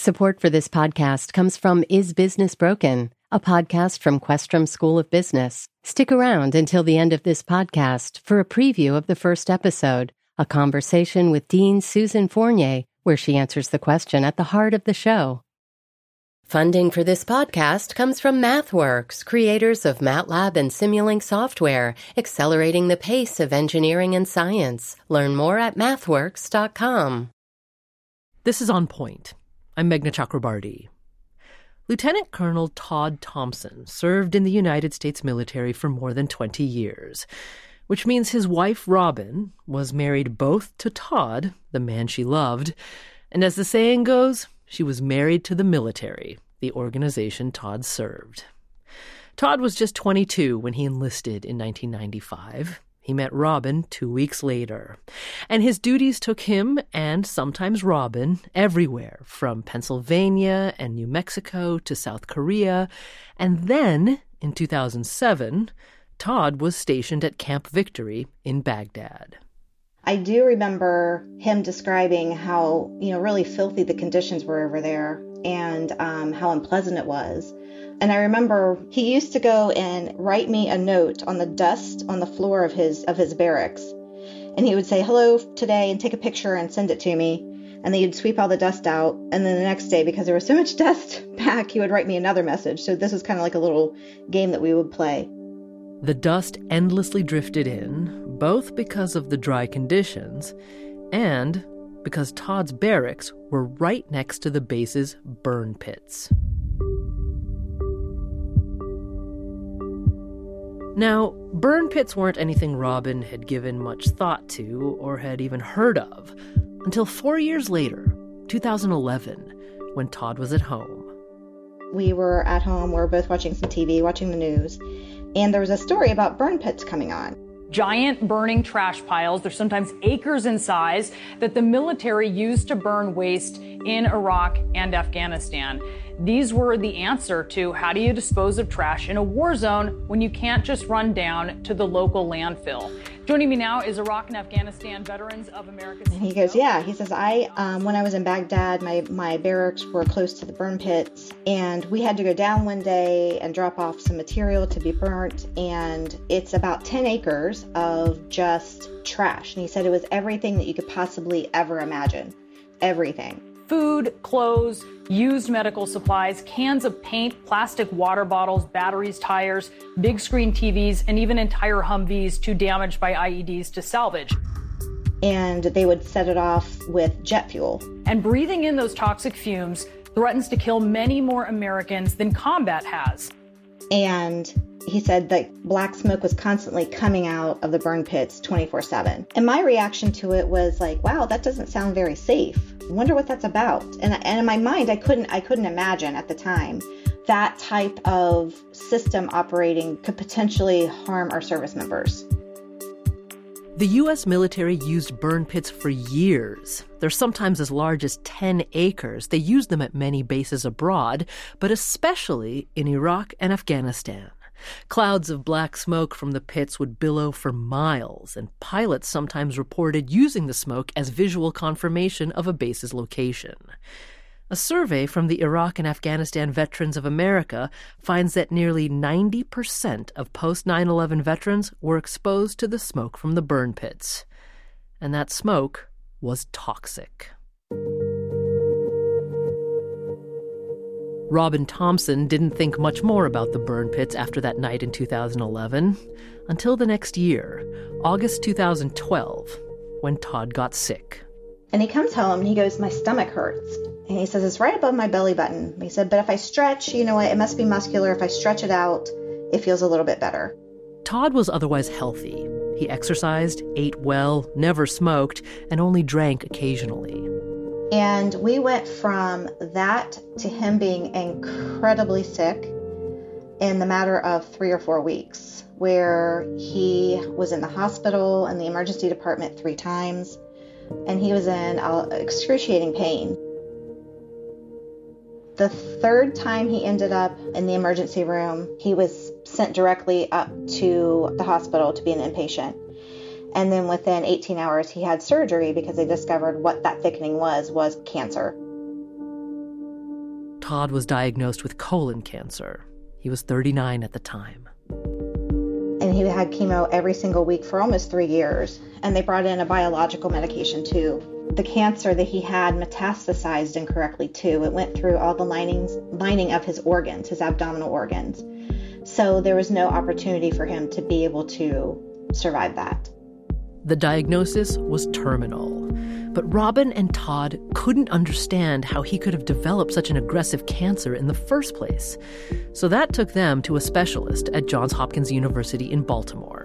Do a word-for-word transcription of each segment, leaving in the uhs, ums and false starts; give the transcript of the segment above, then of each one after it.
Support for this podcast comes from Is Business Broken, a podcast from Questrom School of Business. Stick around until the end of this podcast for a preview of the first episode, a conversation with Dean Susan Fournier, where she answers the question at the heart of the show. Funding for this podcast comes from MathWorks, creators of MATLAB and Simulink software, accelerating the pace of engineering and science. Learn more at mathworks dot com. This is On Point. I'm Meghna Chakrabarty. Lieutenant Colonel Todd Thompson served in the United States military for more than twenty years, which means his wife, Robin, was married both to Todd, the man she loved, and as the saying goes, she was married to the military, the organization Todd served. Todd was just twenty-two when he enlisted in nineteen ninety-five. He met Robin two weeks later, and his duties took him, and sometimes Robin, everywhere, from Pennsylvania and New Mexico to South Korea. And then, in two thousand seven, Todd was stationed at Camp Victory in Baghdad. I do remember him describing how, you know, really filthy the conditions were over there and um, how unpleasant it was. And I remember he used to go and write me a note on the dust on the floor of his of his barracks. And he would say, hello today, and take a picture and send it to me. And then he'd sweep all the dust out. And then the next day, because there was so much dust back, he would write me another message. So this was kind of like a little game that we would play. The dust endlessly drifted in, both because of the dry conditions and because Todd's barracks were right next to the base's burn pits. Now, burn pits weren't anything Robin had given much thought to or had even heard of until four years later, two thousand eleven, when Todd was at home. We were at home, we were both watching some T V, watching the news, and there was a story about burn pits coming on. Giant burning trash piles, they're sometimes acres in size, that the military used to burn waste in Iraq and Afghanistan. These were the answer to how do you dispose of trash in a war zone when you can't just run down to the local landfill. Joining me now is Iraq and Afghanistan Veterans of America. And he goes, yeah, he says, I, um, when I was in Baghdad, my, my barracks were close to the burn pits, and we had to go down one day and drop off some material to be burnt, and it's about ten acres of just trash. And he said it was everything that you could possibly ever imagine. Everything. Food, clothes, used medical supplies, cans of paint, plastic water bottles, batteries, tires, big screen T Vs, and even entire Humvees too damaged by I E Ds to salvage. And they would set it off with jet fuel. And breathing in those toxic fumes threatens to kill many more Americans than combat has. And he said that black smoke was constantly coming out of the burn pits twenty-four seven. And my reaction to it was like, wow, that doesn't sound very safe. I wonder what that's about. And, and in my mind, I couldn't, I couldn't imagine at the time that type of system operating could potentially harm our service members. The U S military used burn pits for years. They're sometimes as large as ten acres. They use them at many bases abroad, but especially in Iraq and Afghanistan. Clouds of black smoke from the pits would billow for miles, and pilots sometimes reported using the smoke as visual confirmation of a base's location. A survey from the Iraq and Afghanistan Veterans of America finds that nearly ninety percent of post nine eleven veterans were exposed to the smoke from the burn pits. And that smoke was toxic. Robin Thompson didn't think much more about the burn pits after that night in two thousand eleven, until the next year, August two thousand twelve, when Todd got sick. And he comes home and he goes, my stomach hurts. And he says, it's right above my belly button. He said, but if I stretch, you know what, it must be muscular. If I stretch it out, it feels a little bit better. Todd was otherwise healthy. He exercised, ate well, never smoked, and only drank occasionally. And we went from that to him being incredibly sick in the matter of three or four weeks, where he was in the hospital and the emergency department three times, and he was in excruciating pain. The third time he ended up in the emergency room, he was sent directly up to the hospital to be an inpatient. And then within eighteen hours, he had surgery because they discovered what that thickening was, was cancer. Todd was diagnosed with colon cancer. He was thirty-nine at the time. And he had chemo every single week for almost three years. And they brought in a biological medication too. The cancer that he had metastasized incorrectly too. It went through all the linings, lining of his organs, his abdominal organs. So there was no opportunity for him to be able to survive that. The diagnosis was terminal. But Robin and Todd couldn't understand how he could have developed such an aggressive cancer in the first place. So that took them to a specialist at Johns Hopkins University in Baltimore.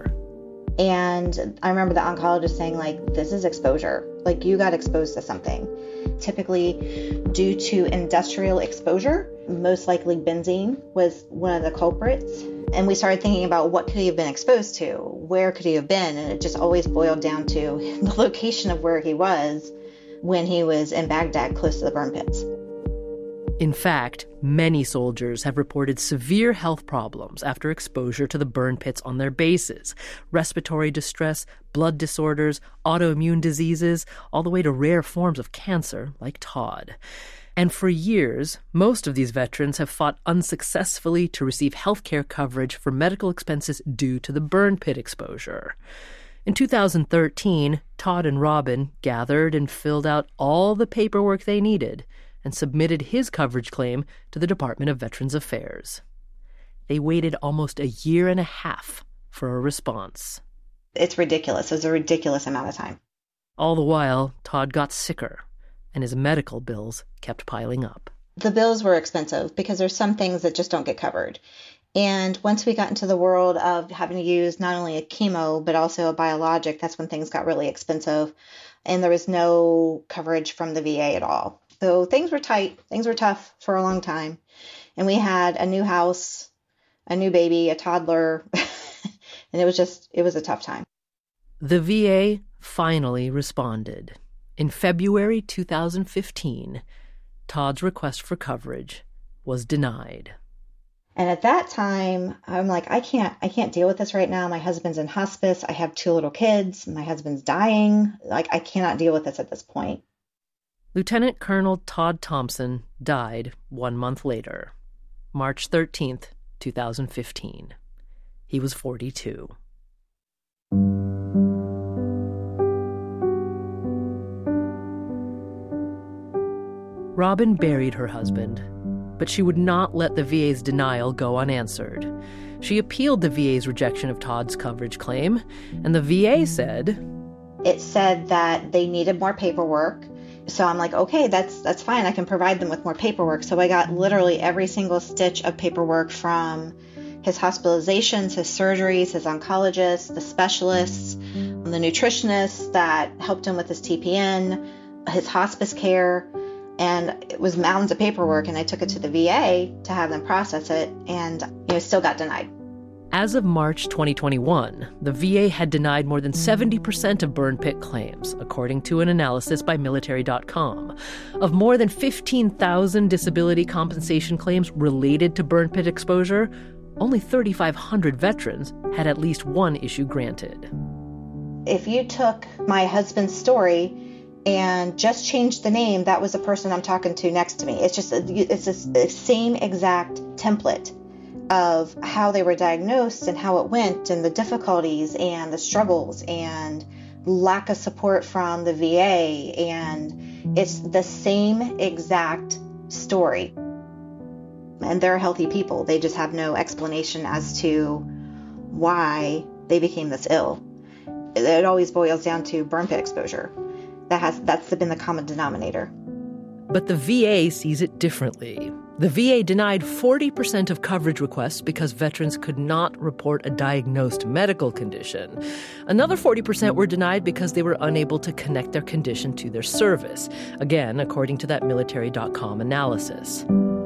And I remember the oncologist saying, like, this is exposure. Like, you got exposed to something. Typically due to industrial exposure, most likely benzene was one of the culprits. And we started thinking about what could he have been exposed to? Where could he have been? And it just always boiled down to the location of where he was when he was in Baghdad, close to the burn pits. In fact, many soldiers have reported severe health problems after exposure to the burn pits on their bases. Respiratory distress, blood disorders, autoimmune diseases, all the way to rare forms of cancer like Todd. And for years, most of these veterans have fought unsuccessfully to receive health care coverage for medical expenses due to the burn pit exposure. In two thousand thirteen, Todd and Robin gathered and filled out all the paperwork they needed and submitted his coverage claim to the Department of Veterans Affairs. They waited almost a year and a half for a response. It's ridiculous. It was a ridiculous amount of time. All the while, Todd got sicker, and his medical bills kept piling up. The bills were expensive because there's some things that just don't get covered. And once we got into the world of having to use not only a chemo, but also a biologic, that's when things got really expensive. And there was no coverage from the V A at all. So things were tight. Things were tough for a long time. And we had a new house, a new baby, a toddler. And it was just, it was a tough time. The V A finally responded. In February two thousand fifteen, Todd's request for coverage was denied. And at that time, I'm like, I can't, I can't deal with this right now. My husband's in hospice. I have two little kids. My husband's dying. Like, I cannot deal with this at this point. Lieutenant Colonel Todd Thompson died one month later, March thirteenth, two thousand fifteen. He was forty-two. Robin buried her husband, but she would not let the V A's denial go unanswered. She appealed the V A's rejection of Todd's coverage claim, and the V A said... It said that they needed more paperwork. So I'm like, okay, that's that's fine. I can provide them with more paperwork. So I got literally every single stitch of paperwork from his hospitalizations, his surgeries, his oncologists, the specialists, the nutritionists that helped him with his T P N, his hospice care. And it was mountains of paperwork, and I took it to the V A to have them process it, and you know, still got denied. As of March twenty twenty-one, the V A had denied more than seventy percent of burn pit claims, according to an analysis by military dot com. Of more than fifteen thousand disability compensation claims related to burn pit exposure, only thirty-five hundred veterans had at least one issue granted. If you took my husband's story and just changed the name, that was the person I'm talking to next to me. It's just, it's the same exact template of how they were diagnosed and how it went and the difficulties and the struggles and lack of support from the V A. And it's the same exact story. And they're healthy people. They just have no explanation as to why they became this ill. It always boils down to burn pit exposure. That has, that's been the common denominator. But the V A sees it differently. The V A denied forty percent of coverage requests because veterans could not report a diagnosed medical condition. Another forty percent were denied because they were unable to connect their condition to their service, again, according to that military dot com analysis.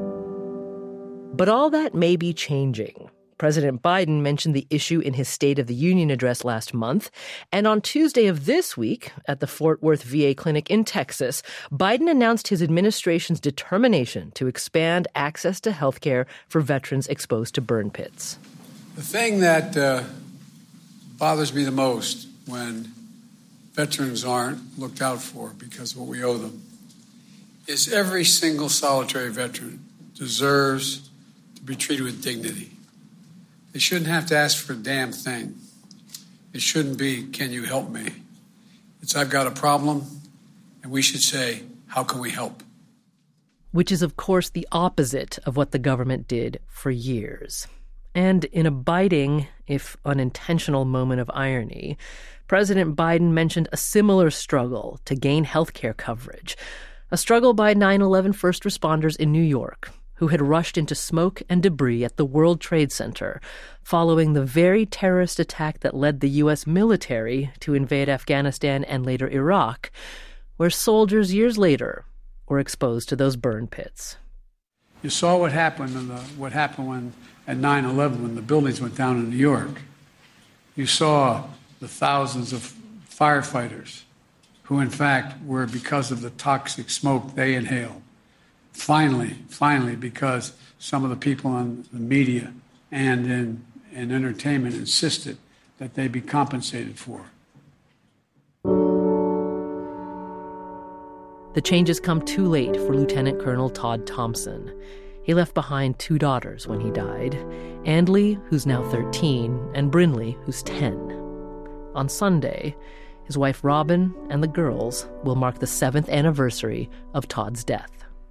But all that may be changing. President Biden mentioned the issue in his State of the Union address last month. And on Tuesday of this week, at the Fort Worth V A clinic in Texas, Biden announced his administration's determination to expand access to health care for veterans exposed to burn pits. The thing that uh, bothers me the most when veterans aren't looked out for because of what we owe them is every single solitary veteran deserves to be treated with dignity. They shouldn't have to ask for a damn thing. It shouldn't be, can you help me? It's, I've got a problem, and we should say, how can we help? Which is, of course, the opposite of what the government did for years. And in a biting, if unintentional moment of irony, President Biden mentioned a similar struggle to gain health care coverage, a struggle by nine eleven first responders in New York who had rushed into smoke and debris at the World Trade Center following the very terrorist attack that led the U S military to invade Afghanistan and later Iraq, where soldiers years later were exposed to those burn pits. You saw what happened in the, what happened when at nine eleven when the buildings went down in New York. You saw the thousands of firefighters who, in fact, were because of the toxic smoke they inhaled. Finally, finally, because some of the people in the media and in, in entertainment insisted that they be compensated for. The changes come too late for Lieutenant Colonel Todd Thompson. He left behind two daughters when he died, Andley, who's now thirteen, and Brinley, who's ten. On Sunday, his wife Robin and the girls will mark the seventh anniversary of Todd's death.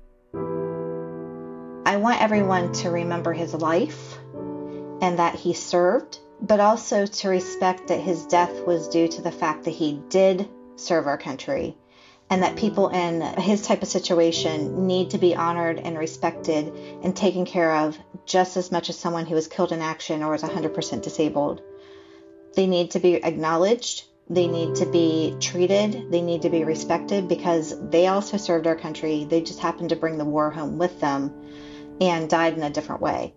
I want everyone to remember his life and that he served, but also to respect that his death was due to the fact that he did serve our country, and that people in his type of situation need to be honored and respected and taken care of just as much as someone who was killed in action or is one hundred percent disabled. They need to be acknowledged. They need to be treated. They need to be respected because they also served our country. They just happened to bring the war home with them and died in a different way.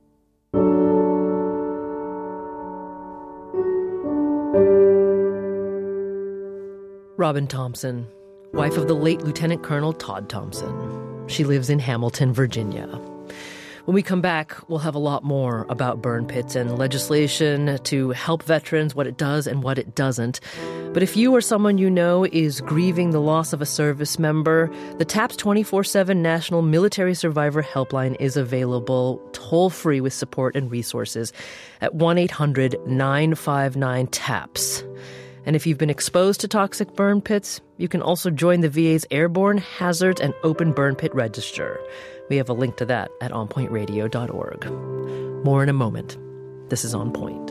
Robin Thompson, wife of the late Lieutenant Colonel Todd Thompson. She lives in Hamilton, Virginia. When we come back, we'll have a lot more about burn pits and legislation to help veterans, what it does and what it doesn't. But if you or someone you know is grieving the loss of a service member, the TAPS twenty-four seven National Military Survivor Helpline is available toll-free with support and resources at one eight hundred nine five nine TAPS. And if you've been exposed to toxic burn pits, you can also join the V A's Airborne Hazards and Open Burn Pit Register. We have a link to that at on point radio dot org. More in a moment. This is On Point.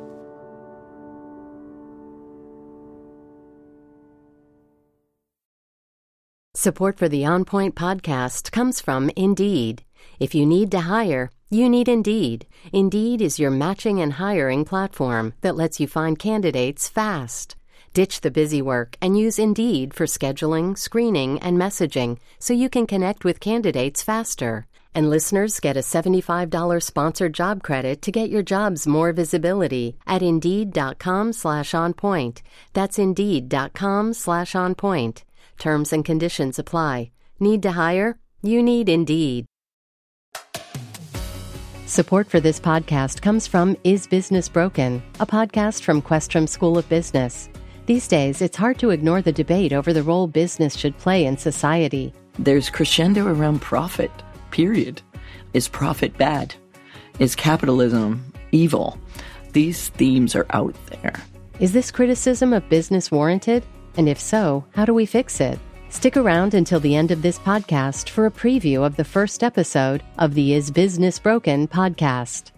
Support for the On Point podcast comes from Indeed. If you need to hire, you need Indeed. Indeed is your matching and hiring platform that lets you find candidates fast. Ditch the busy work and use Indeed for scheduling, screening, and messaging so you can connect with candidates faster. And listeners get a seventy-five dollars sponsored job credit to get your jobs more visibility at Indeed.com slash on point. That's Indeed.com slash on point. Terms and conditions apply. Need to hire? You need Indeed. Support for this podcast comes from Is Business Broken, a podcast from Questrom School of Business. These days, it's hard to ignore the debate over the role business should play in society. There's crescendo around profit, period. Is profit bad? Is capitalism evil? These themes are out there. Is this criticism of business warranted? And if so, how do we fix it? Stick around until the end of this podcast for a preview of the first episode of the Is Business Broken podcast.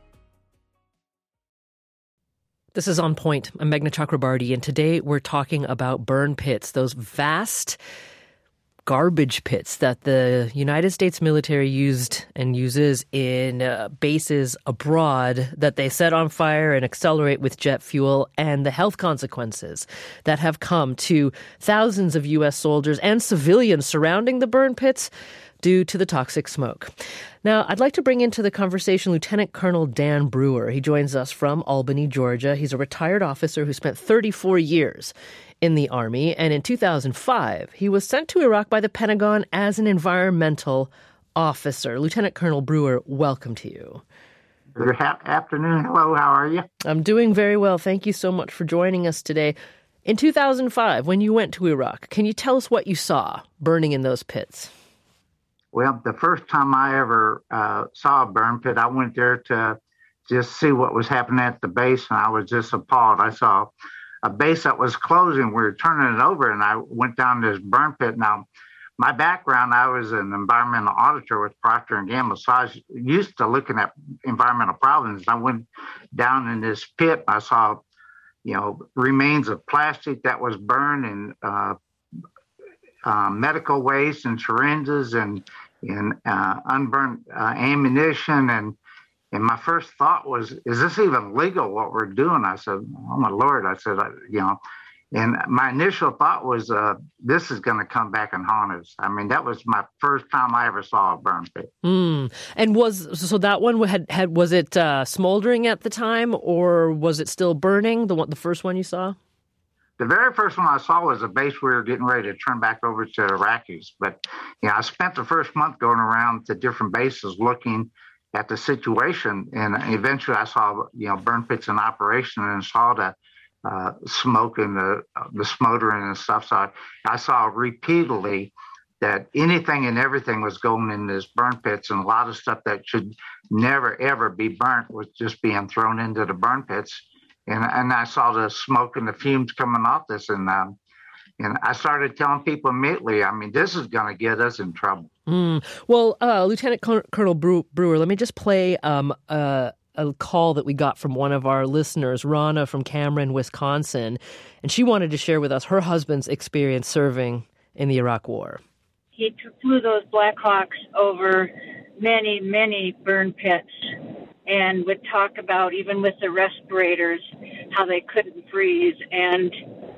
This is On Point. I'm Meghna Chakrabarty, and today we're talking about burn pits, those vast garbage pits that the United States military used and uses in uh, bases abroad that they set on fire and accelerate with jet fuel, and the health consequences that have come to thousands of U S soldiers and civilians surrounding the burn pits due to the toxic smoke. Now, I'd like to bring into the conversation Lieutenant Colonel Dan Brewer. He joins us from Albany, Georgia. He's a retired officer who spent thirty-four years in the Army, and in two thousand five, he was sent to Iraq by the Pentagon as an environmental officer. Lieutenant Colonel Brewer, welcome to you. Good afternoon. Hello, how are you? I'm doing very well. Thank you so much for joining us today. In two thousand five, when you went to Iraq, can you tell us what you saw burning in those pits? Well, the first time I ever uh, saw a burn pit, I went there to just see what was happening at the base, and I was just appalled. I saw a base that was closing. We were turning it over, and I went down this burn pit. Now, my background, I was an environmental auditor with Procter and Gamble, so I was used to looking at environmental problems. I went down in this pit. I saw, you know, remains of plastic that was burned, and uh, uh, medical waste and syringes and and uh, unburned uh, ammunition. And and my first thought was, is this even legal what we're doing? I said, oh my Lord! I said, you know. And my initial thought was, uh, this is going to come back and haunt us. I mean, that was my first time I ever saw a burn pit. Mm. And was so that one had had was it uh, smoldering at the time, or was it still burning? The one, the first one you saw. The very first one I saw was a base we were getting ready to turn back over to Iraqis. But you know, I spent the first month going around to different bases looking at the situation, and eventually I saw you know burn pits in operation and saw that. Uh, smoke and the the smoldering and stuff. So I, I saw repeatedly that anything and everything was going in this burn pits, and a lot of stuff that should never ever be burnt was just being thrown into the burn pits. And and I saw the smoke and the fumes coming off this, and um, and I started telling people immediately, I mean, this is going to get us in trouble. Mm. Well, uh, Lieutenant Colonel Brewer, let me just play um, uh, a call that we got from one of our listeners, Rana from Cameron, Wisconsin, and she wanted to share with us her husband's experience serving in the Iraq War. He flew those Black Hawks over many, many burn pits and would talk about, even with the respirators, how they couldn't breathe. And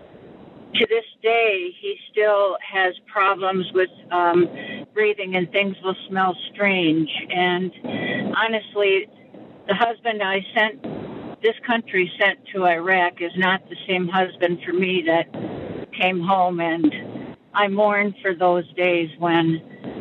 to this day, he still has problems with um, breathing, and things will smell strange. And honestly, the husband I sent, this country sent to Iraq is not the same husband for me that came home, and I mourn for those days when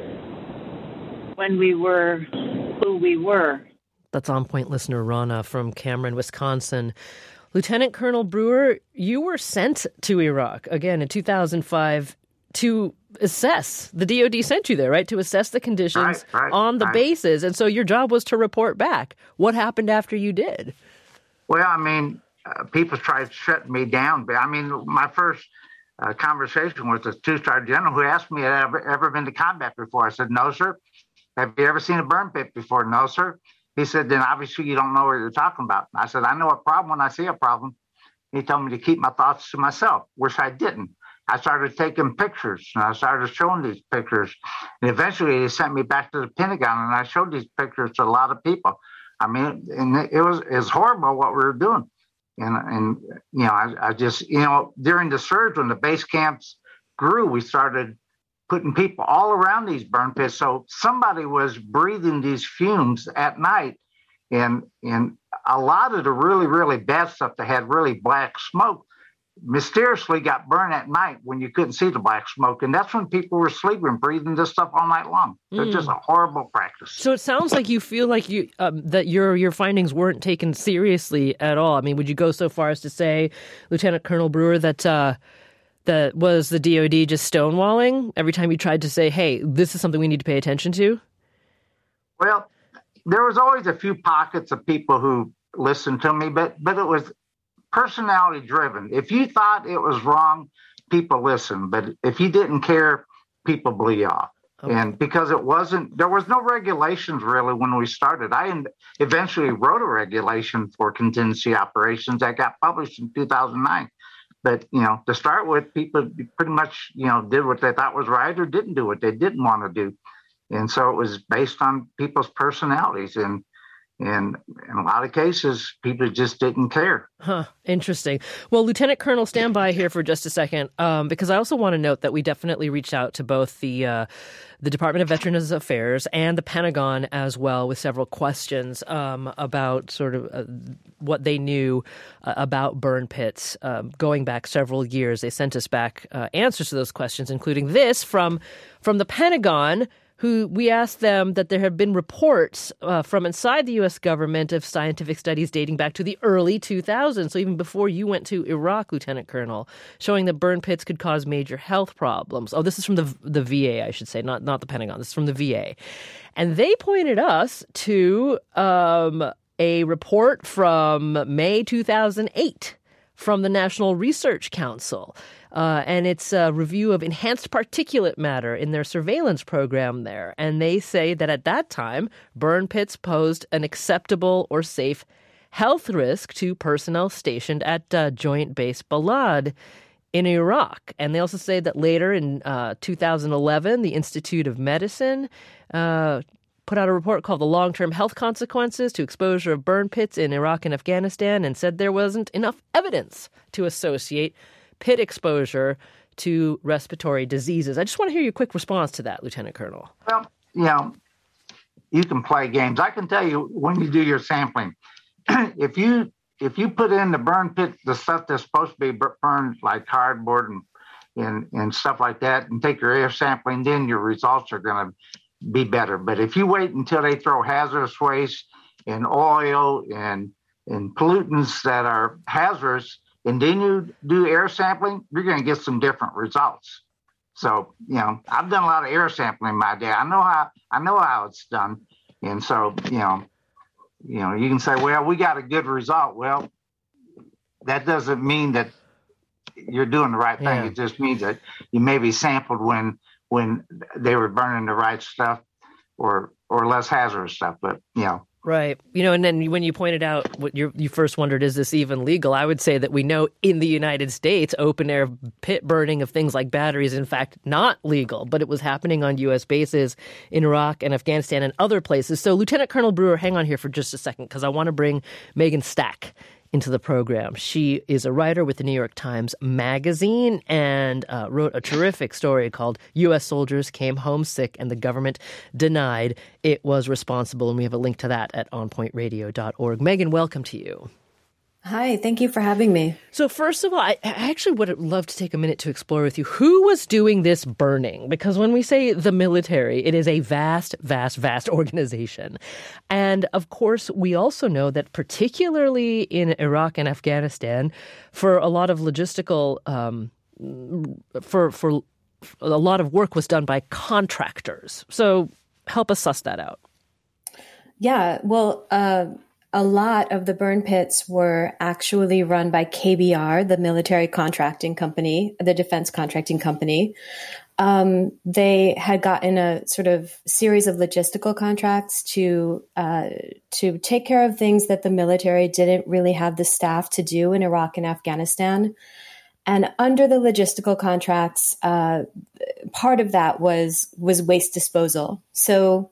when we were who we were. That's On Point listener Rana from Cameron, Wisconsin. Lieutenant Colonel Brewer, you were sent to Iraq, again, in two thousand five to assess. The D O D sent you there, right, to assess the conditions right, right, on the right. bases. And so your job was to report back. What happened after you did? Well, I mean, uh, people tried to shut me down. But I mean, my first uh, conversation was a two-star general who asked me, had I ever, ever been to combat before? I said, no, sir. Have you ever seen a burn pit before? No, sir. He said, then obviously you don't know what you're talking about. I said, I know a problem when I see a problem. He told me to keep my thoughts to myself, which I didn't. I started taking pictures, and I started showing these pictures. And eventually they sent me back to the Pentagon, and I showed these pictures to a lot of people. I mean, and it was it was horrible what we were doing. And, and you know, I, I just, you know, during the surge, when the base camps grew, we started putting people all around these burn pits. So somebody was breathing these fumes at night. And, and a lot of the really, really bad stuff that had really black smoke mysteriously got burned at night when you couldn't see the black smoke. And that's when people were sleeping, breathing this stuff all night long. So it's just a horrible practice. So it sounds like you feel like you um, that your your findings weren't taken seriously at all. I mean, would you go so far as to say, Lieutenant Colonel Brewer, that uh, that was the D O D just stonewalling every time you tried to say, hey, this is something we need to pay attention to? Well, there was always a few pockets of people who listened to me, but but it was personality driven. If you thought it was wrong, people listened. But if you didn't care, people blew you off. Okay. And because it wasn't, there was no regulations really when we started. I eventually wrote a regulation for contingency operations that got published in two thousand nine. But, you know, to start with, people pretty much, you know, did what they thought was right or didn't do what they didn't want to do. And so it was based on people's personalities. And And in a lot of cases, people just didn't care. Huh. Interesting. Well, Lieutenant Colonel, stand by here for just a second, um, because I also want to note that we definitely reached out to both the uh, the Department of Veterans Affairs and the Pentagon as well with several questions um, about sort of uh, what they knew uh, about burn pits um, going back several years. They sent us back uh, answers to those questions, including this from from the Pentagon, who we asked them that there have been reports uh, from inside the U S government of scientific studies dating back to the early two thousands, so even before you went to Iraq, Lieutenant Colonel, showing that burn pits could cause major health problems. Oh, this is from the the V A, I should say, not, not the Pentagon. This is from the V A. And they pointed us to um, a report from May two thousand eight from the National Research Council. Uh, and it's a review of enhanced particulate matter in their surveillance program there. And they say that at that time, burn pits posed an acceptable or safe health risk to personnel stationed at uh, Joint Base Balad in Iraq. And they also say that later in uh, two thousand eleven, the Institute of Medicine uh, put out a report called The Long-Term Health Consequences to Exposure of Burn Pits in Iraq and Afghanistan, and said there wasn't enough evidence to associate pit exposure to respiratory diseases. I just want to hear your quick response to that, Lieutenant Colonel. Well, you know, you can play games. I can tell you when you do your sampling, if you if you put in the burn pit, the stuff that's supposed to be burned like cardboard and and, and stuff like that, and take your air sampling, then your results are going to be better. But if you wait until they throw hazardous waste and oil and and pollutants that are hazardous, and then you do air sampling, you're going to get some different results. So, you know, I've done a lot of air sampling in my day. I know how I know how it's done. And so, you know, you know, you can say, well, we got a good result. Well, that doesn't mean that you're doing the right thing. Yeah. It just means that you maybe sampled when when they were burning the right stuff or or less hazardous stuff. But, you know. Right. You know, and then when you pointed out what you you first wondered, is this even legal? I would say that we know in the United States, open air pit burning of things like batteries is in fact not legal, but it was happening on U S bases in Iraq and Afghanistan and other places. So Lieutenant Colonel Brewer, hang on here for just a second, because I want to bring Megan Stack into the program. She is a writer with the New York Times Magazine and uh, wrote a terrific story called U S Soldiers Came Home Sick and the Government Denied It Was Responsible. And we have a link to that at on point radio dot org. Megan, welcome to you. Hi, thank you for having me. So first of all, I actually would love to take a minute to explore with you who was doing this burning, because when we say the military, it is a vast, vast, vast organization. And of course, we also know that particularly in Iraq and Afghanistan, for a lot of logistical, um, for, for a lot of work was done by contractors. So help us suss that out. Yeah, well, uh, a lot of the burn pits were actually run by K B R, the military contracting company, the defense contracting company. Um, they had gotten a sort of series of logistical contracts to uh, to take care of things that the military didn't really have the staff to do in Iraq and Afghanistan. And under the logistical contracts, uh, part of that was was waste disposal. So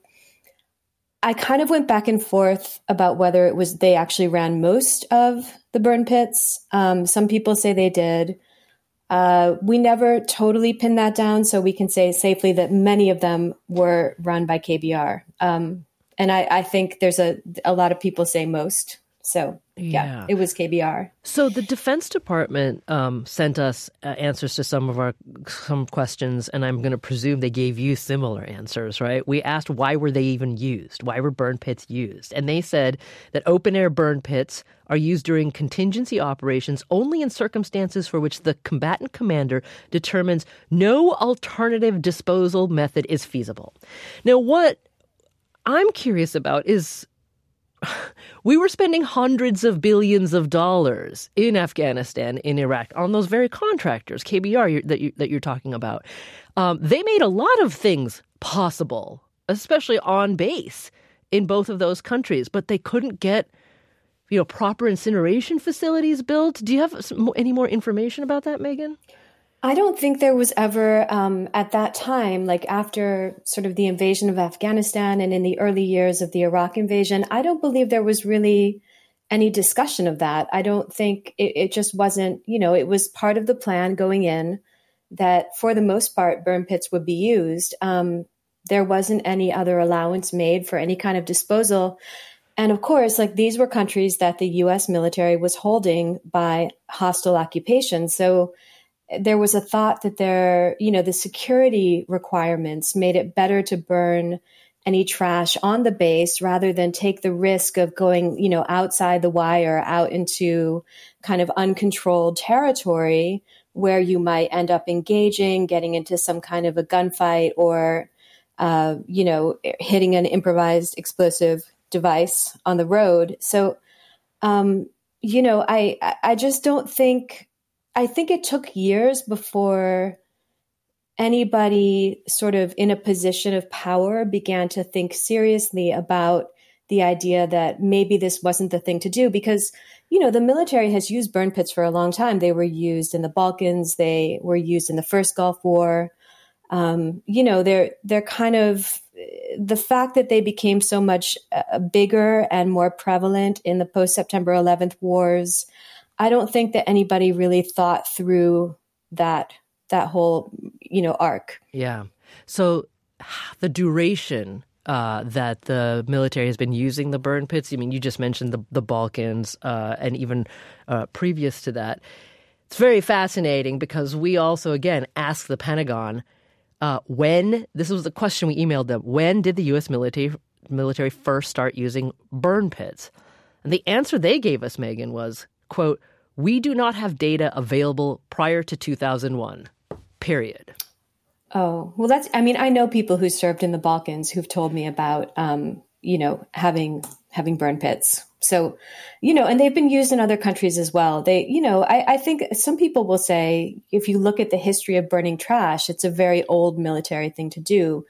I kind of went back and forth about whether it was they actually ran most of the burn pits. Um, some people say they did. Uh, we never totally pinned that down, so we can say safely that many of them were run by K B R. Um, and I, I think there's a a lot of people say most. So yeah, yeah it was K B R. So the Defense Department um, sent us uh, answers to some of our some questions, and I'm going to presume they gave you similar answers, right? We asked why were they even used? Why were burn pits used? And they said that open air burn pits are used during contingency operations only in circumstances for which the combatant commander determines no alternative disposal method is feasible. Now, what I'm curious about is we were spending hundreds of billions of dollars in Afghanistan, in Iraq, on those very contractors, K B R that, you, that you're talking about. Um, they made a lot of things possible, especially on base in both of those countries, but they couldn't get, you know, proper incineration facilities built. Do you have some, any more information about that, Megan? I don't think there was ever, um, at that time, like after sort of the invasion of Afghanistan and in the early years of the Iraq invasion, I don't believe there was really any discussion of that. I don't think it, it just wasn't, you know, it was part of the plan going in that for the most part, burn pits would be used. Um, there wasn't any other allowance made for any kind of disposal. And of course, like these were countries that the U S military was holding by hostile occupation. So there was a thought that there, you know, the security requirements made it better to burn any trash on the base rather than take the risk of going, you know, outside the wire, out into kind of uncontrolled territory where you might end up engaging, getting into some kind of a gunfight, or, uh, you know, hitting an improvised explosive device on the road. So, um, you know, I, I just don't think, I think it took years before anybody sort of in a position of power began to think seriously about the idea that maybe this wasn't the thing to do, because, you know, the military has used burn pits for a long time. They were used in the Balkans. They were used in the first Gulf War. Um, you know, they're, they're kind of, the fact that they became so much uh, bigger and more prevalent in the post-September eleventh wars, I don't think that anybody really thought through that that whole, you know, arc. Yeah. So the duration uh, that the military has been using the burn pits, I mean, you just mentioned the, the Balkans uh, and even uh, previous to that. It's very fascinating because we also, again, asked the Pentagon uh, when, this was the question we emailed them, when did the U S military, military first start using burn pits? And the answer they gave us, Megan, was, quote, "We do not have data available prior to two thousand one. Period." Oh, well, that's, I mean, I know people who served in the Balkans who've told me about, um, you know, having, having burn pits. So, you know, and they've been used in other countries as well. They, you know, I, I think some people will say, if you look at the history of burning trash, it's a very old military thing to do.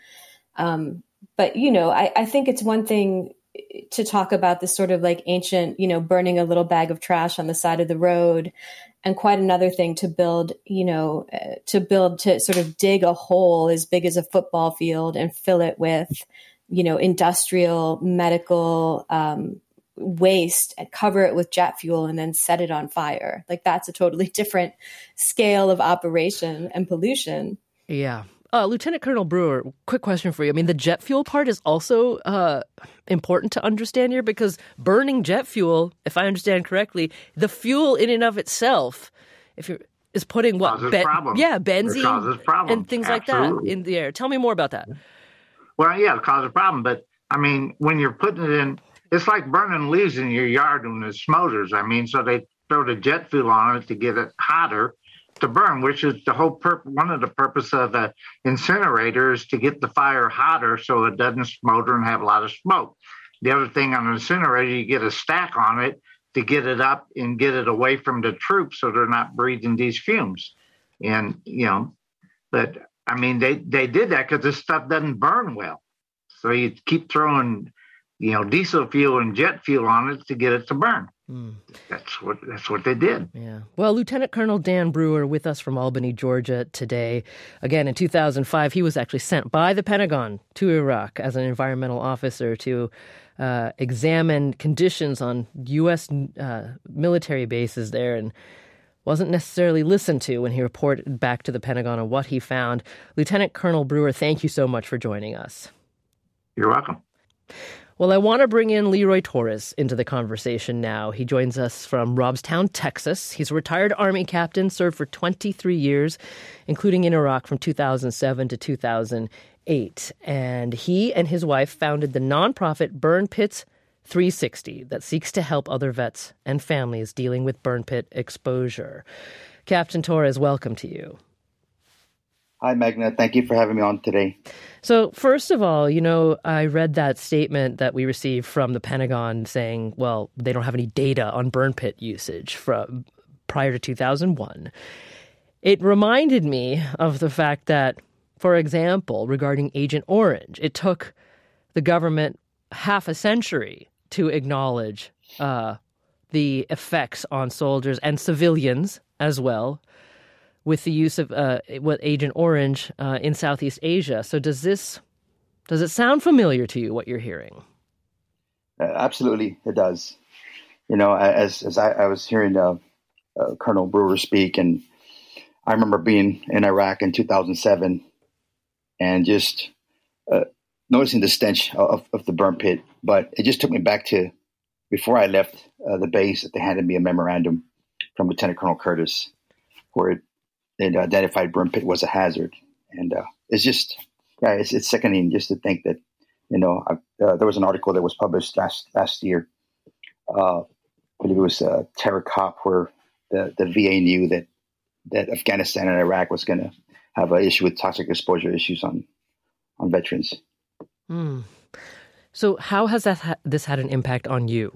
Um, but, you know, I, I think it's one thing to talk about this sort of like ancient, you know, burning a little bag of trash on the side of the road, and quite another thing to build, you know, uh, to build, to sort of dig a hole as big as a football field and fill it with, you know, industrial, medical um, waste, and cover it with jet fuel and then set it on fire. Like, that's a totally different scale of operation and pollution. Yeah. Uh, Lieutenant Colonel Brewer, quick question for you. I mean, the jet fuel part is also uh, important to understand here, because burning jet fuel, if I understand correctly, the fuel in and of itself, if you're, is putting what? Causes problems. Yeah, It benzene causes problems. and things like that Absolutely. in the air. Tell me more about that. Well, yeah, it causes a problem. But I mean, when you're putting it in, it's like burning leaves in your yard when it smolders. I mean, so they throw the jet fuel on it to get it hotter to burn, which is the whole purpose. One of the purpose of the incinerator is to get the fire hotter so it doesn't smolder and have a lot of smoke. The other thing on an incinerator, you get a stack on it to get it up and get it away from the troops so they're not breathing these fumes. And, you know, but I mean, they, they did that because this stuff doesn't burn well. So you keep throwing, you know, diesel fuel and jet fuel on it to get it to burn. Mm. That's what that's what they did. Yeah. Well, Lieutenant Colonel Dan Brewer with us from Albany, Georgia today. Again, in two thousand five, he was actually sent by the Pentagon to Iraq as an environmental officer to uh, examine conditions on U S uh, military bases there, and wasn't necessarily listened to when he reported back to the Pentagon on what he found. Lieutenant Colonel Brewer, thank you so much for joining us. You're welcome. Well, I want to bring in Leroy Torres into the conversation now. He joins us from Robstown, Texas. He's a retired Army captain, served for twenty-three years, including in Iraq from two thousand seven to two thousand eight. And he and his wife founded the nonprofit Burn Pits three sixty that seeks to help other vets and families dealing with burn pit exposure. Captain Torres, welcome to you. Hi, Magna. Thank you for having me on today. So first of all, you know, I read that statement that we received from the Pentagon saying, well, they don't have any data on burn pit usage from prior to two thousand one. It reminded me of the fact that, for example, regarding Agent Orange, it took the government half a century to acknowledge uh, the effects on soldiers and civilians as well, with the use of uh, what Agent Orange uh, in Southeast Asia. So does this, does it sound familiar to you, what you're hearing? Uh, absolutely, it does. You know, as as I, I was hearing uh, uh, Colonel Brewer speak, and I remember being in Iraq in two thousand seven and just uh, noticing the stench of, of the burn pit. But it just took me back to before I left uh, the base, that they handed me a memorandum from Lieutenant Colonel Curtis, where it it identified burn pit was a hazard. And uh, it's just, yeah, it's, it's sickening just to think that, you know, I, uh, there was an article that was published last last year. Uh, I believe it was uh, Terror Cop, where the, the V A knew that, that Afghanistan and Iraq was going to have an issue with toxic exposure issues on, on veterans. Mm. So how has that ha- this had an impact on you?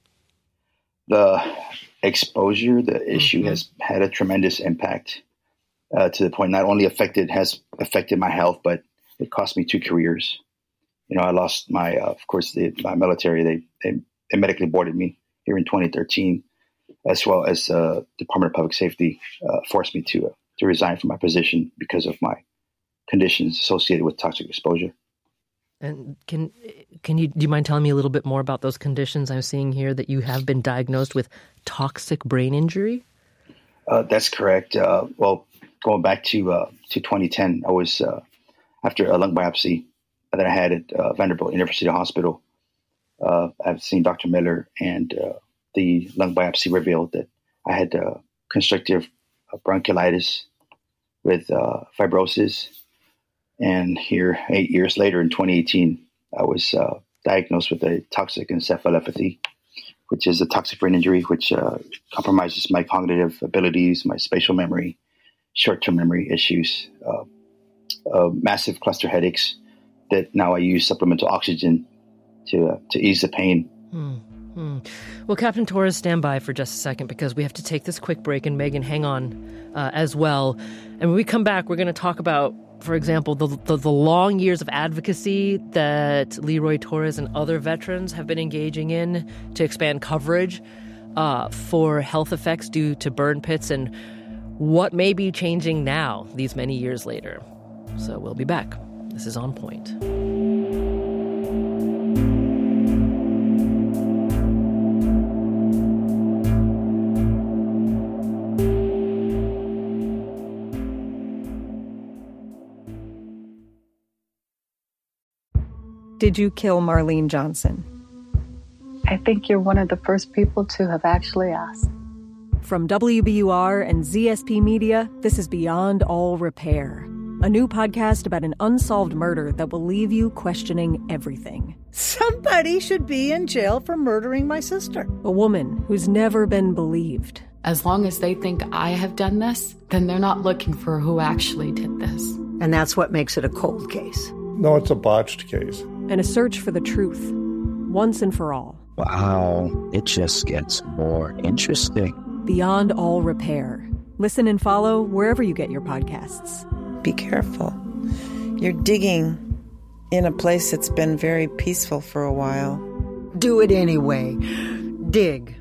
The exposure, the issue mm-hmm. has had a tremendous impact uh, to the point not only affected has affected my health, but it cost me two careers. You know, I lost my, uh, of course, the, my military. They, they they medically boarded me here in twenty thirteen, as well as uh, Department of Public Safety uh, forced me to uh, to resign from my position because of my conditions associated with toxic exposure. And can can you do you mind telling me a little bit more about those conditions? I'm seeing here that you have been diagnosed with toxic brain injury. Uh, that's correct. Uh, well, going back to uh, to twenty ten, I was uh, after a lung biopsy that I had at uh, Vanderbilt University Hospital. Uh, I've seen Doctor Miller, and uh, the lung biopsy revealed that I had uh, constrictive bronchiolitis with uh, fibrosis. And here, eight years later, in twenty eighteen, I was uh, diagnosed with a toxic encephalopathy, which is a toxic brain injury, which uh, compromises my cognitive abilities, my spatial memory, short-term memory issues, uh, uh, massive cluster headaches that now I use supplemental oxygen to uh, to ease the pain. Hmm. Hmm. Well, Captain Torres, stand by for just a second because we have to take this quick break, and Megan, hang on uh, as well. And when we come back, we're going to talk about, for example, the, the the long years of advocacy that Leroy Torres and other veterans have been engaging in to expand coverage uh, for health effects due to burn pits and what may be changing now, these many years later. So we'll be back. This is On Point. Did you kill Marlene Johnson? I think you're one of the first people to have actually asked. From W B U R and Z S P Media, this is Beyond All Repair, a new podcast about an unsolved murder that will leave you questioning everything. Somebody should be in jail for murdering my sister. A woman who's never been believed. As long as they think I have done this, then they're not looking for who actually did this. And that's what makes it a cold case. No, it's a botched case. And a search for the truth, once and for all. Wow, it just gets more interesting. Beyond All Repair. Listen and follow wherever you get your podcasts. Be careful. You're digging in a place that's been very peaceful for a while. Do it anyway. Dig.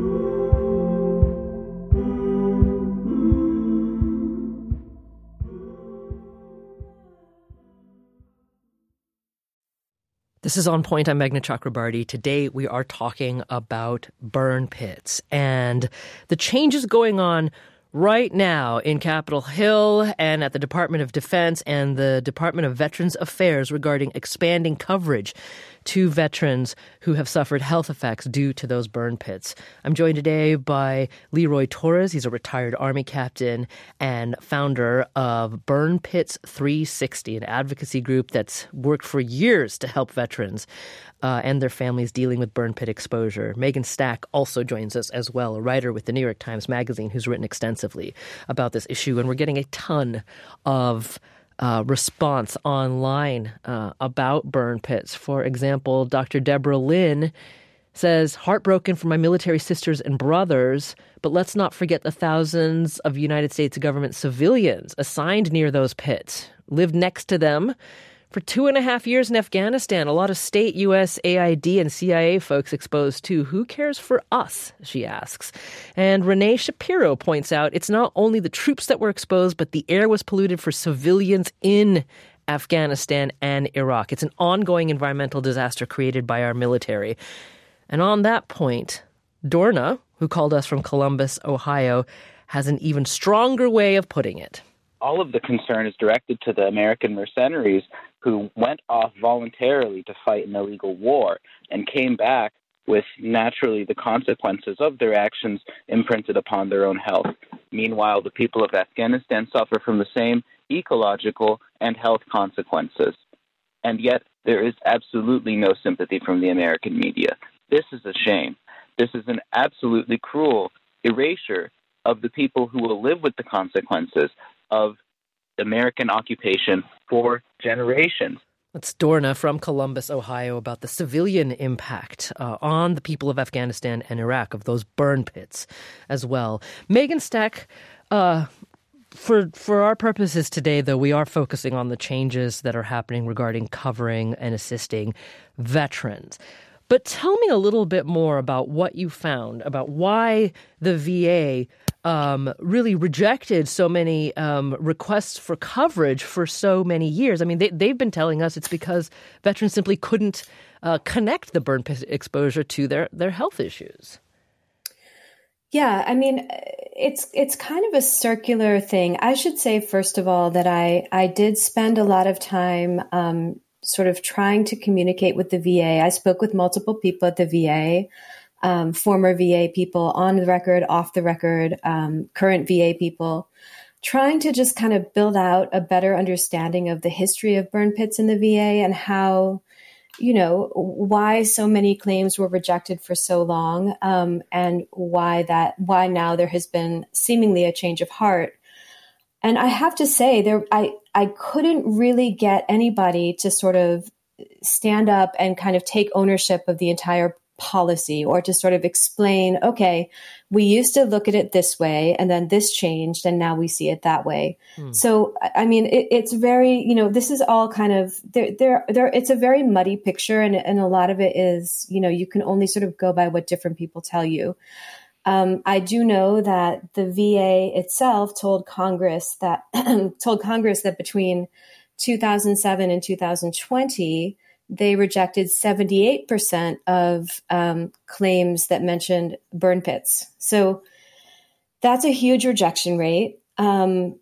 This is On Point. I'm Meghna Chakrabarty. Today we are talking about burn pits and the changes going on right now in Capitol Hill and at the Department of Defense and the Department of Veterans Affairs regarding expanding coverage to veterans who have suffered health effects due to those burn pits. I'm joined today by Leroy Torres. He's a retired Army captain and founder of Burn Pits three sixty, an advocacy group that's worked for years to help veterans uh, and their families dealing with burn pit exposure. Megan Stack also joins us as well, a writer with the New York Times Magazine who's written extensively about this issue. And we're getting a ton of Uh, response online uh, about burn pits. For example, Doctor Deborah Lynn says, heartbroken for my military sisters and brothers, but let's not forget the thousands of United States government civilians assigned near those pits, lived next to them for two and a half years in Afghanistan. A lot of state U S A I D and C I A folks exposed too. Who cares for us, she asks. And Renee Shapiro points out it's not only the troops that were exposed, but the air was polluted for civilians in Afghanistan and Iraq. It's an ongoing environmental disaster created by our military. And on that point, Dorna, who called us from Columbus, Ohio, has an even stronger way of putting it. All of the concern is directed to the American mercenaries who went off voluntarily to fight an illegal war and came back with naturally the consequences of their actions imprinted upon their own health. Meanwhile, the people of Afghanistan suffer from the same ecological and health consequences. And yet, there is absolutely no sympathy from the American media. This is a shame. This is an absolutely cruel erasure of the people who will live with the consequences of American occupation for generations. That's Dorna from Columbus, Ohio, about the civilian impact uh, on the people of Afghanistan and Iraq of those burn pits as well. Megan Stack, uh, for for our purposes today, though, we are focusing on the changes that are happening regarding covering and assisting veterans. But tell me a little bit more about what you found, about why the V A um, really rejected so many um, requests for coverage for so many years. I mean, they, they've been telling us it's because veterans simply couldn't uh, connect the burn pit exposure to their, their health issues. Yeah, I mean, it's it's kind of a circular thing. I should say, first of all, that I, I did spend a lot of time um, sort of trying to communicate with the V A. I spoke with multiple people at the V A, um, former V A people on the record, off the record, um, current V A people, trying to just kind of build out a better understanding of the history of burn pits in the V A and how, you know, why so many claims were rejected for so long, um, and why that why now there has been seemingly a change of heart. And I have to say, there I I couldn't really get anybody to sort of stand up and kind of take ownership of the entire policy, or to sort of explain, okay, we used to look at it this way, and then this changed, and now we see it that way. Hmm. So, I mean, it, it's very, you know, this is all kind of, there, there, there, it's a very muddy picture, and, and a lot of it is, you know, you can only sort of go by what different people tell you. Um, I do know that the V A itself told Congress that, told Congress that between two thousand seven and two thousand twenty, they rejected seventy-eight percent of um, claims that mentioned burn pits. So that's a huge rejection rate. Um,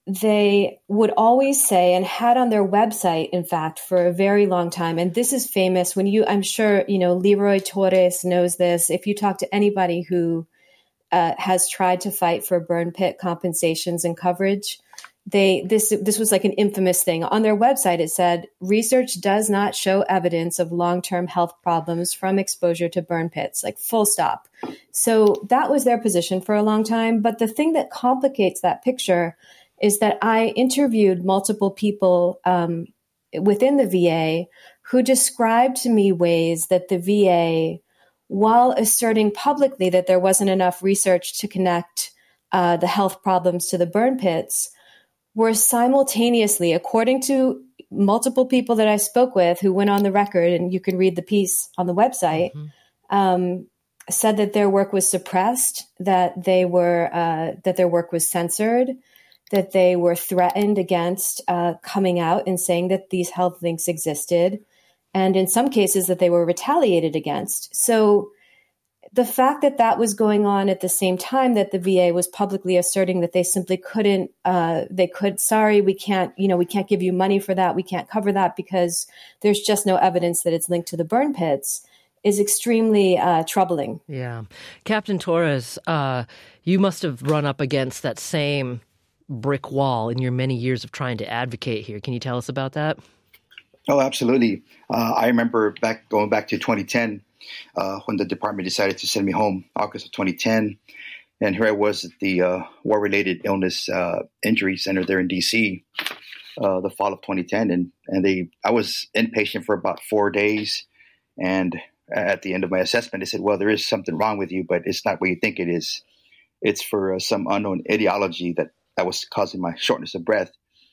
they would always say, and had on their website, in fact, for a very long time, and this is famous when you, I'm sure, you know, Leroy Torres knows this. If you talk to anybody who uh, has tried to fight for burn pit compensations and coverage, They this this was like an infamous thing. On their website, it said, research does not show evidence of long-term health problems from exposure to burn pits, like full stop. So that was their position for a long time. But the thing that complicates that picture is that I interviewed multiple people um, within the V A who described to me ways that the V A, while asserting publicly that there wasn't enough research to connect uh, the health problems to the burn pits, were simultaneously, according to multiple people that I spoke with who went on the record, and you can read the piece on the website, mm-hmm. um, said that their work was suppressed, that they were uh, that their work was censored, that they were threatened against uh, coming out and saying that these health links existed, and in some cases that they were retaliated against. So the fact that that was going on at the same time that the V A was publicly asserting that they simply couldn't, uh, they could, sorry, we can't, you know, we can't give you money for that. We can't cover that because there's just no evidence that it's linked to the burn pits, is extremely uh, troubling. Yeah. Captain Torres, uh, you must have run up against that same brick wall in your many years of trying to advocate here. Can you tell us about that? Oh, absolutely. Uh, I remember back going back to twenty ten, Uh, when the department decided to send me home, August of twenty ten. And here I was at the uh, War-Related Illness uh, Injury Center there in D C uh, the fall of twenty ten. And, and they, I was inpatient for about four days. And at the end of my assessment, they said, well, there is something wrong with you, but it's not what you think it is. It's for uh, some unknown etiology that, that was causing my shortness of breath.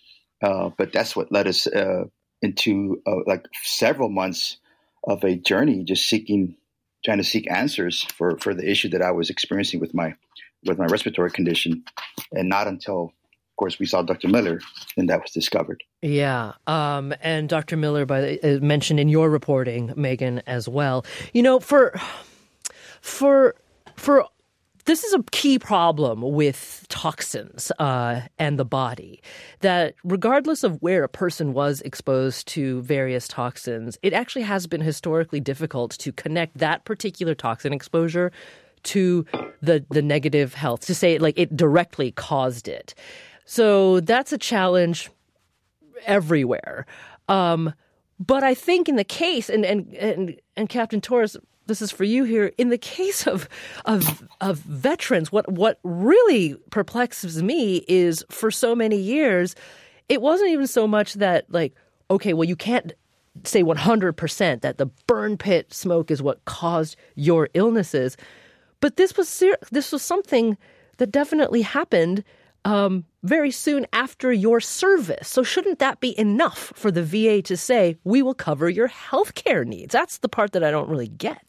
Uh, but that's what led us uh, into uh, like several months of a journey, just seeking, trying to seek answers for, for the issue that I was experiencing with my, with my respiratory condition. And not until, of course, we saw Doctor Miller, and that was discovered. Yeah. Um, and Doctor Miller, by uh, mentioned in your reporting, Megan, as well. You know, for, for, for this is a key problem with toxins uh, and the body, that regardless of where a person was exposed to various toxins, it actually has been historically difficult to connect that particular toxin exposure to the the negative health, to say like it directly caused it. So that's a challenge everywhere. Um, but I think in the case, and and and, and Captain Torres, this is for you here. In the case of of of veterans, what what really perplexes me is for so many years, it wasn't even so much that like, okay, well, you can't say one hundred percent that the burn pit smoke is what caused your illnesses. But this was ser- this was something that definitely happened um, very soon after your service. So shouldn't that be enough for the V A to say, we will cover your health care needs? That's the part that I don't really get.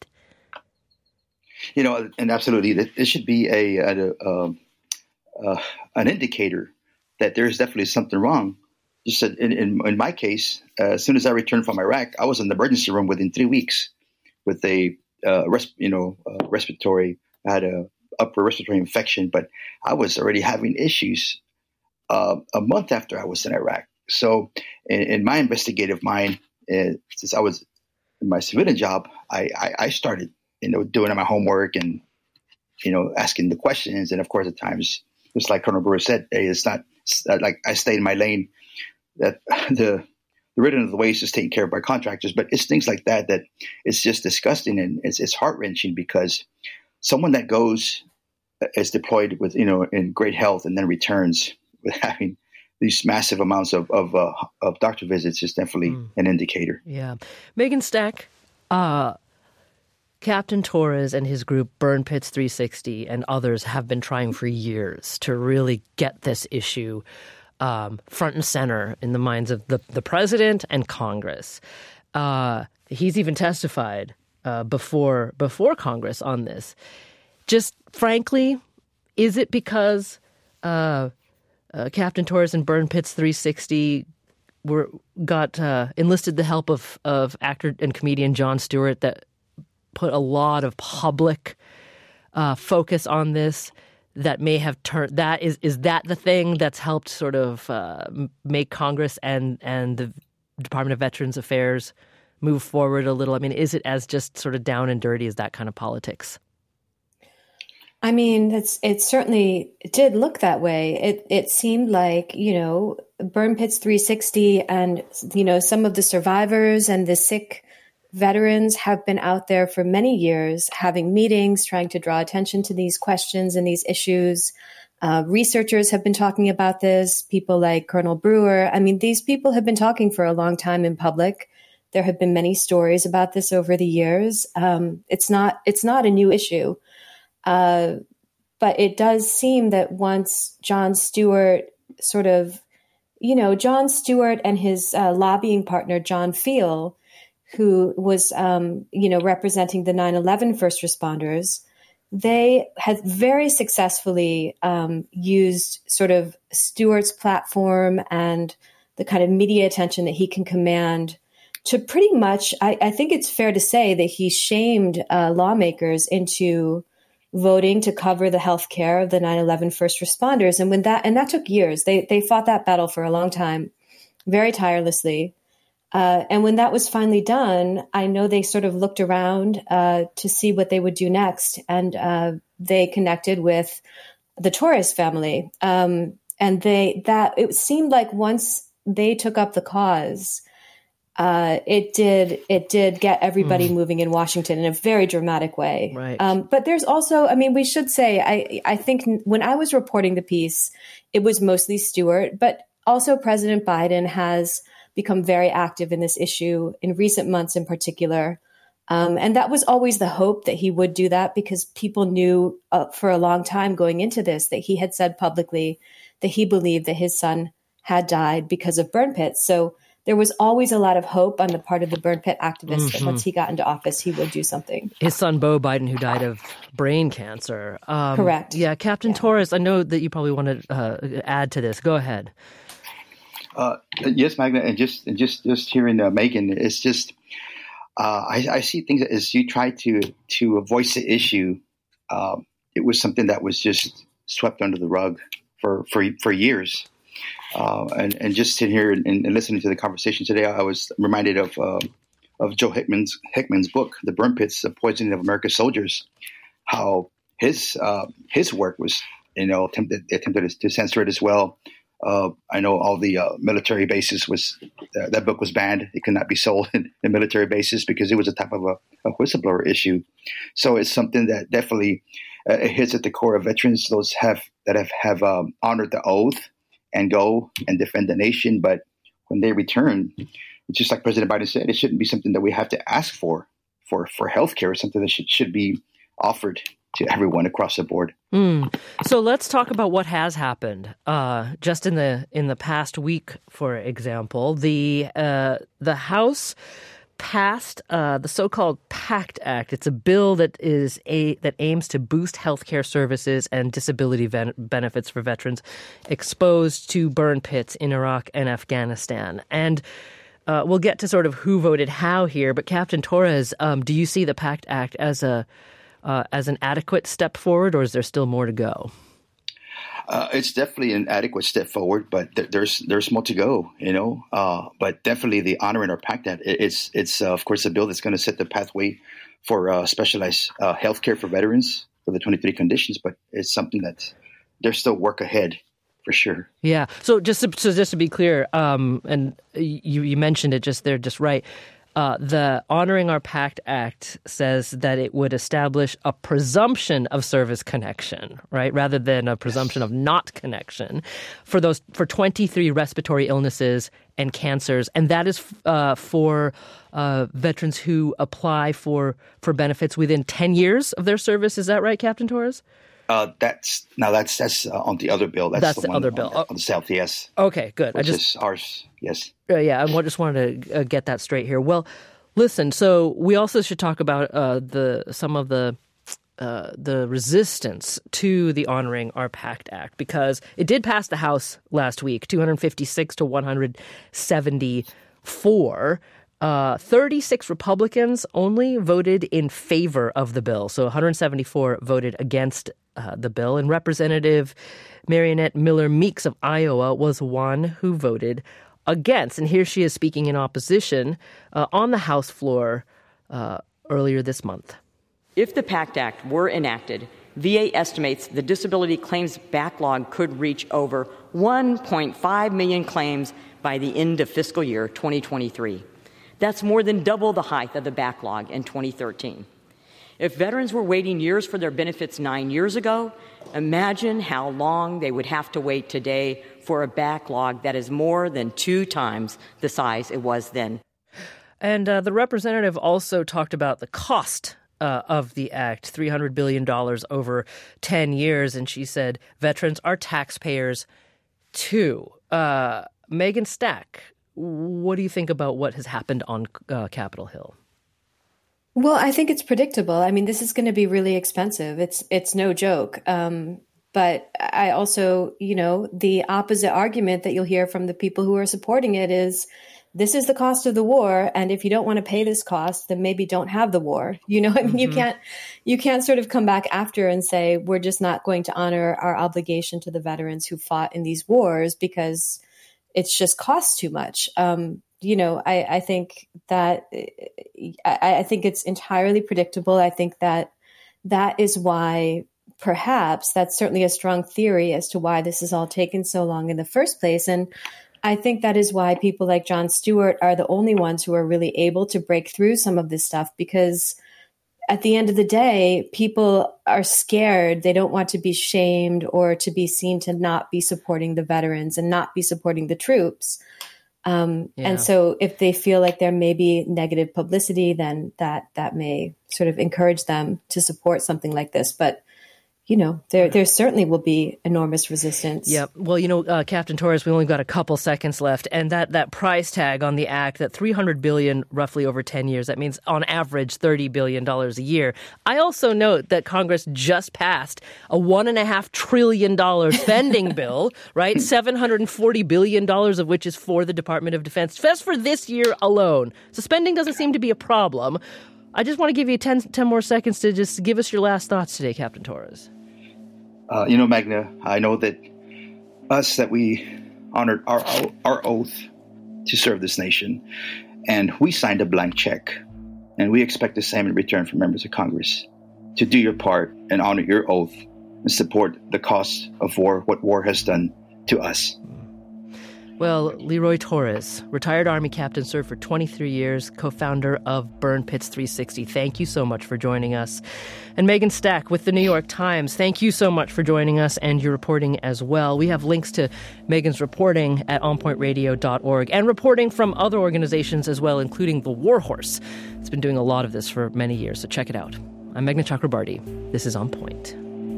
You know, and absolutely, this should be a, a, a, a an indicator that there's definitely something wrong. Just in, in, in my case, uh, as soon as I returned from Iraq, I was in the emergency room within three weeks with a uh, res- you know uh, respiratory. I had a upper respiratory infection, but I was already having issues uh, a month after I was in Iraq. So, in, in my investigative mind, uh, since I was in my civilian job, I, I, I started. You know, doing my homework and, you know, asking the questions. And of course, at times, just like Colonel Brewer said, hey, it's not it's not like I stayed in my lane, that the, the riddance of the waste is taken care of by contractors. But it's things like that that it's just disgusting and it's, it's heart wrenching, because someone that goes is deployed with, you know, in great health and then returns with having these massive amounts of of, uh, of doctor visits is definitely mm. an indicator. Yeah. Megan Stack, uh, Captain Torres and his group Burn Pits three sixty and others have been trying for years to really get this issue um, front and center in the minds of the, the president and Congress. Uh, he's even testified uh, before before Congress on this. Just frankly, is it because uh, uh, Captain Torres and Burn Pits three sixty were got uh, enlisted the help of of actor and comedian Jon Stewart that put a lot of public uh, focus on this, that may have turned that is is that the thing that's helped sort of uh, make Congress and and the Department of Veterans Affairs move forward a little? I mean, is it as just sort of down and dirty as that kind of politics? I mean, it's it certainly did look that way. It it seemed like, you know, Burn Pits three sixty and, you know, some of the survivors and the sick veterans have been out there for many years having meetings, trying to draw attention to these questions and these issues. Uh, researchers have been talking about this, people like Colonel Brewer. I mean, these people have been talking for a long time in public. There have been many stories about this over the years. Um, it's not it's not a new issue. Uh, but it does seem that once Jon Stewart sort of, you know, Jon Stewart and his uh, lobbying partner, John Feal, who was, um, you know, representing the nine eleven first responders, they had very successfully um, used sort of Stewart's platform and the kind of media attention that he can command to pretty much, I, I think it's fair to say that he shamed uh, lawmakers into voting to cover the health care of the nine eleven first responders. And when that, and that took years, they they fought that battle for a long time, very tirelessly. Uh, and when that was finally done, I know they sort of looked around uh, to see what they would do next. And uh, they connected with the Torres family. Um, and they, that, it seemed like once they took up the cause, uh, it did, it did get everybody mm. moving in Washington in a very dramatic way. Right. Um, but there's also, I mean, we should say, I, I think when I was reporting the piece, it was mostly Stewart, but also President Biden has become very active in this issue in recent months in particular. Um, and that was always the hope that he would do that, because people knew uh, for a long time going into this that he had said publicly that he believed that his son had died because of burn pits. So there was always a lot of hope on the part of the burn pit activists mm-hmm. that once he got into office, he would do something. His son, Beau Biden, who died of brain cancer. Um, Correct. Yeah, Captain yeah. Torres, I know that you probably want to uh, add to this. Go ahead. Uh, yes, Magna, and just and just just hearing uh, Megan, it's just uh, I, I see things as you try to to voice the issue. Um, it was something that was just swept under the rug for for, for years. Uh, and, and just sitting here and, and listening to the conversation today, I was reminded of uh, of Joe Hickman's Hickman's book, The Burn Pits: The Poisoning of America's Soldiers. How his uh, his work was, you know, attempted attempted to censor it as well. Uh, I know all the uh, military bases was uh, that book was banned. It could not be sold in, in military bases because it was a type of a, a whistleblower issue. So it's something that definitely uh, it hits at the core of veterans, those have that have have um, honored the oath and go and defend the nation. But when they return, it's just like President Biden said, it shouldn't be something that we have to ask for for for healthcare. It's something that should should be offered to everyone across the board. Mm. So let's talk about what has happened. Uh, just in the in the past week, for example, the uh, the House passed uh, the so-called PACT Act. It's a bill that is a that aims to boost healthcare services and disability ven- benefits for veterans exposed to burn pits in Iraq and Afghanistan. And uh, we'll get to sort of who voted how here. But Captain Torres, um, do you see the PACT Act as a Uh, as an adequate step forward, or is there still more to go? Uh, it's definitely an adequate step forward, but th- there's there's more to go, you know. Uh, but definitely the Honoring Our PACT Act, it, it's it's uh, of course a bill that's going to set the pathway for uh, specialized uh, health care for veterans for the twenty-three conditions. But it's something that there's still work ahead for sure. Yeah. So just to, so just to be clear, um, and you you mentioned it just there, just right. Uh, the Honoring Our PACT Act says that it would establish a presumption of service connection, right, rather than a presumption of not connection for those for twenty-three respiratory illnesses and cancers, and that is uh, for uh, veterans who apply for for benefits within ten years of their service. Is that right, Captain Torres? Uh, that's now that's that's uh, on the other bill. That's, that's the, the one other bill on, on the South. Yes. Okay, good. Which I just is ours. Yes. Uh, yeah, I just wanted to uh, get that straight here. Well, listen. So we also should talk about uh, the some of the uh, the resistance to the Honoring Our PACT Act, because it did pass the House last week, two hundred fifty-six to one hundred seventy-four. Uh, thirty-six Republicans only voted in favor of the bill, so one hundred seventy-four voted against uh, the bill. And Representative Mariannette Miller Meeks of Iowa was one who voted against. And here she is speaking in opposition uh, on the House floor uh, earlier this month. If the PACT Act were enacted, V A estimates the disability claims backlog could reach over one point five million claims by the end of fiscal year twenty twenty-three. That's more than double the height of the backlog in twenty thirteen. If veterans were waiting years for their benefits nine years ago, imagine how long they would have to wait today for a backlog that is more than two times the size it was then. And uh, the representative also talked about the cost uh, of the act, three hundred billion dollars over ten years. And she said veterans are taxpayers too. Uh, Megan Stack, what do you think about what has happened on uh, Capitol Hill? Well, I think it's predictable. I mean, this is going to be really expensive. It's it's no joke. Um, but I also, you know, the opposite argument that you'll hear from the people who are supporting it is this is the cost of the war. And if you don't want to pay this cost, then maybe don't have the war. You know, I mean, mm-hmm. you can't you can't sort of come back after and say we're just not going to honor our obligation to the veterans who fought in these wars because it's just costs too much. Um, you know, I, I think that I, I think it's entirely predictable. I think that that is why perhaps that's certainly a strong theory as to why this has all taken so long in the first place. And I think that is why people like Jon Stewart are the only ones who are really able to break through some of this stuff, because at the end of the day, people are scared. They don't want to be shamed or to be seen to not be supporting the veterans and not be supporting the troops. Um, yeah. And so if they feel like there may be negative publicity, then that that may sort of encourage them to support something like this. But you know, there there certainly will be enormous resistance. Yep. Well, you know, uh, Captain Torres, we only got a couple seconds left. And that, that price tag on the act, that three hundred billion dollars roughly over ten years, that means on average thirty billion dollars a year. I also note that Congress just passed a one point five trillion dollars spending bill, right? seven hundred forty billion dollars of which is for the Department of Defense, just for this year alone. So spending doesn't seem to be a problem. I just want to give you ten, ten more seconds to just give us your last thoughts today, Captain Torres. Uh, you know, Magna, I know that us, that we honored our, our oath to serve this nation, and we signed a blank check, and we expect the same in return from members of Congress, to do your part and honor your oath and support the cost of war, what war has done to us. Well, Leroy Torres, retired Army captain, served for twenty-three years, co-founder of Burn Pits three sixty. Thank you so much for joining us. And Megan Stack with the New York Times, thank you so much for joining us and your reporting as well. We have links to Megan's reporting at on point radio dot org and reporting from other organizations as well, including the War Horse. It's been doing a lot of this for many years, so check it out. I'm Meghna Chakrabarti. This is On Point.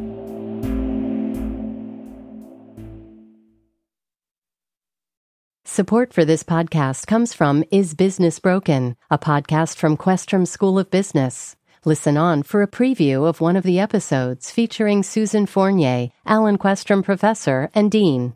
Support for this podcast comes from Is Business Broken, a podcast from Questrom School of Business. Listen on for a preview of one of the episodes featuring Susan Fournier, Alan Questrom Professor and Dean.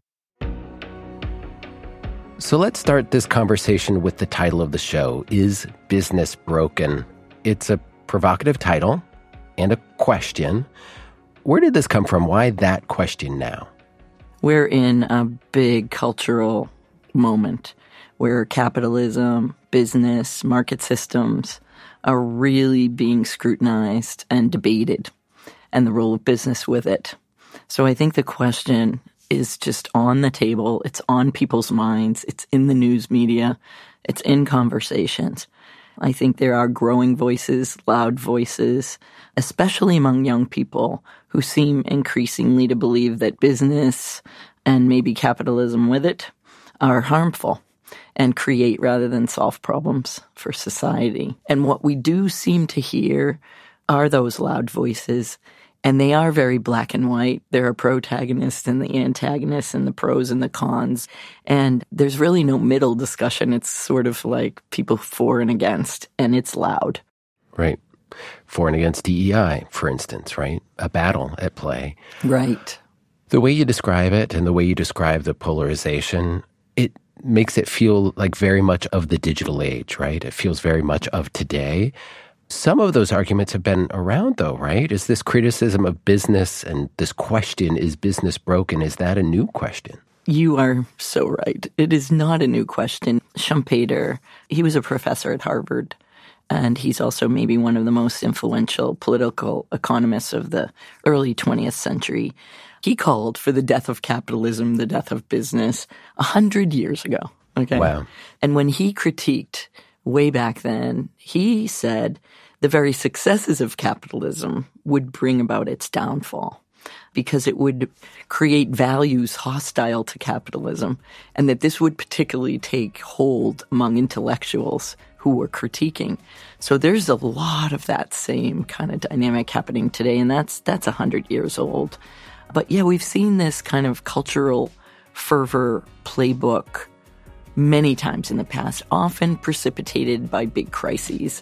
So let's start this conversation with the title of the show, Is Business Broken? It's a provocative title and a question. Where did this come from? Why that question now? We're in a big cultural moment where capitalism, business, market systems are really being scrutinized and debated, and the role of business with it. So I think the question is just on the table. It's on people's minds. It's in the news media. It's in conversations. I think there are growing voices, loud voices, especially among young people who seem increasingly to believe that business and maybe capitalism with it are harmful and create rather than solve problems for society. And what we do seem to hear are those loud voices, and they are very black and white. There are protagonists and the antagonists and the pros and the cons, and there's really no middle discussion. It's sort of like people for and against, and it's loud. Right. For and against D E I, for instance, right? A battle at play. Right. The way you describe it and the way you describe the polarization, it makes it feel like very much of the digital age, right? It feels very much of today. Some of those arguments have been around, though, right? Is this criticism of business and this question, is business broken, is that a new question? You are so right. It is not a new question. Schumpeter, he was a professor at Harvard, and he's also maybe one of the most influential political economists of the early twentieth century. He called for the death of capitalism, the death of business, a hundred years ago. Okay. Wow. And when he critiqued way back then, he said the very successes of capitalism would bring about its downfall because it would create values hostile to capitalism, and that this would particularly take hold among intellectuals who were critiquing. So there's a lot of that same kind of dynamic happening today, and that's that's a hundred years old. But yeah, we've seen this kind of cultural fervor playbook many times in the past, often precipitated by big crises.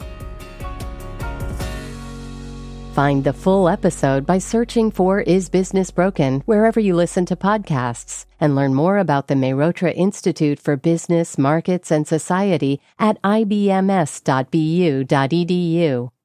Find the full episode by searching for Is Business Broken wherever you listen to podcasts, and learn more about the Mehrotra Institute for Business, Markets, and Society at I B M S dot B U dot E D U.